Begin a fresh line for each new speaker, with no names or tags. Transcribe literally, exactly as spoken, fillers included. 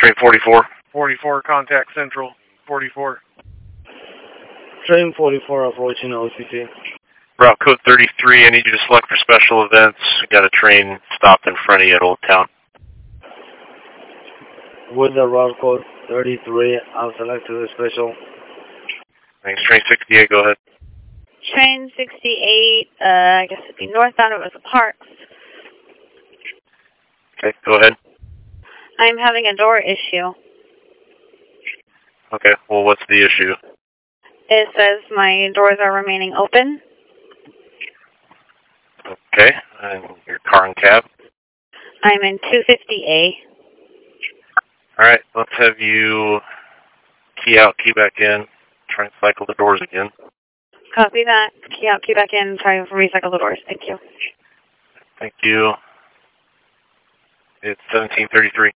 Train forty-four.
forty-four, contact Central. forty-four.
Train forty-four approaching O C C.
Route code thirty-three, I need you to select for special events. We got a train stopped in front of you at Old Town.
With the route code thirty-three, I'll select to the special.
Thanks. Train sixty-eight, go ahead.
Train sixty-eight, uh, I guess it'd be northbound of Rosa Parks.
Okay, go ahead.
I'm having a door issue.
Okay, well, what's the issue?
It says my doors are remaining open.
Okay, and your car and cab?
I'm in two fifty A.
All right, let's have you key out, key back in, try and cycle the doors again.
Copy that. Key out, key back in, try to recycle the doors. Thank you.
Thank you. It's seventeen thirty-three.